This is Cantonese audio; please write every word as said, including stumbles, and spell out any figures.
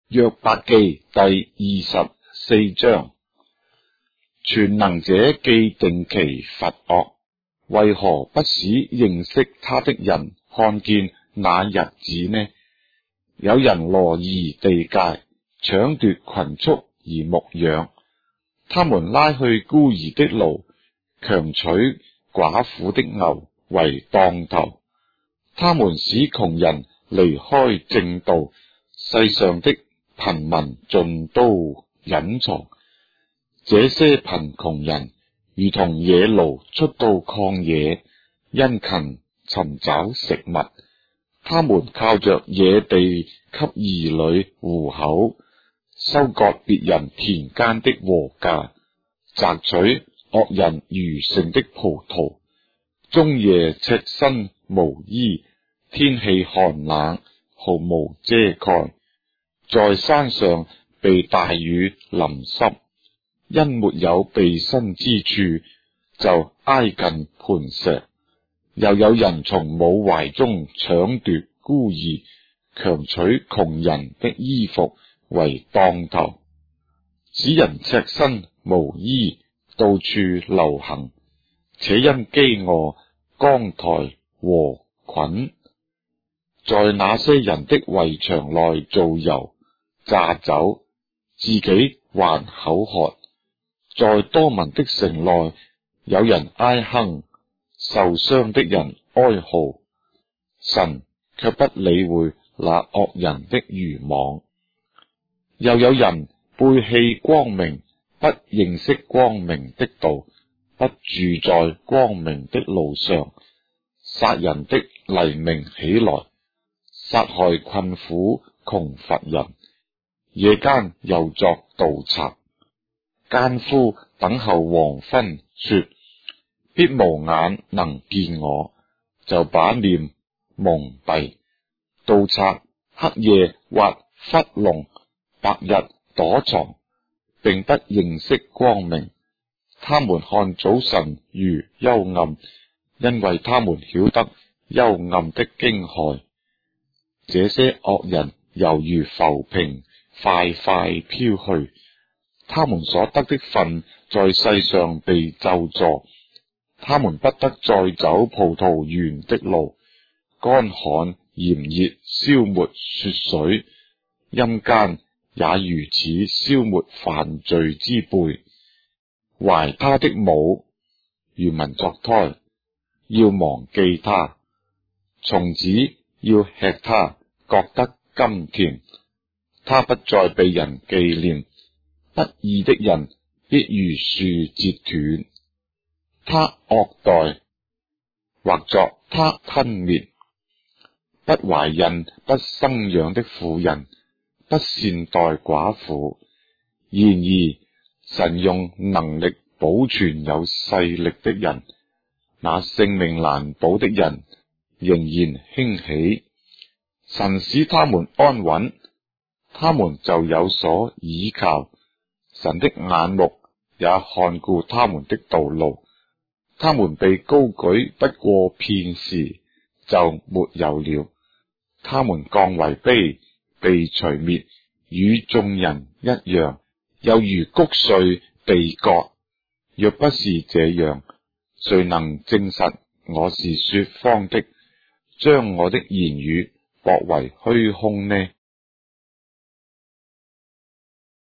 約伯記第二十四章。全能者既定其罰惡，為何不使認識他的人看見那日子呢？有人羅夷地界，搶奪群畜而牧養，他們拉去孤兒的驢，強取寡婦的牛為當頭。他們使窮人離開正道，世上的貧民盡都隱藏。這些貧窮人如同野驢出到曠野，殷勤尋找食物。他們靠着野地給兒女糊口，收割別人田間的禾稼，摘取惡人餘剩的葡萄。終夜赤身無衣，天氣寒冷，毫無遮蓋。在山上被大雨淋濕，因沒有避身之處，就挨近磐石。又有人從母懷中搶奪孤兒，強取窮人的衣服為當頭，使人赤身無衣，到處流行，且因飢餓扛抬禾捆。在那些人的圍牆內造油榨酒，自己還口渴。在多民的城內，有人哀哼，受傷的人哀號，神卻不理會那惡人的愚妄。又有人背棄光明，不認識光明的道，不住在光明的路上。殺人的黎明起來，殺害困苦窮乏人，夜間又作盜賊。奸夫等候黃昏，說必無眼能見我，就把臉蒙蔽。盜賊黑夜挖窟窿，白日躲藏，並不認識光明。他們看早晨如幽暗，因為他們曉得幽暗的驚駭。這些惡人猶如浮萍，快快飄去。他們所得的份在世上被咒詛，他們不得再走葡萄園的路，乾旱炎熱消沒雪水，陰間也如此消沒犯罪之輩。懷他的母如民作胎，要忘記他；從子要吃他，覺得甘甜。他不再被人紀念，不義的人必如樹折斷，他惡待，或作他吞滅。不懷孕不生養的婦人，不善待寡婦。然而神用能力保存有勢力的人，那性命難保的人仍然興起。神使他們安穩，他們就有所倚靠。神的眼目也看顧他們的道路，他們被高舉不過片時，就沒有了。他們降為卑，被除滅，與眾人一樣，又如穀穗被割。若不是這樣，誰能證實我是說謊的，將我的言語駁為虛空呢？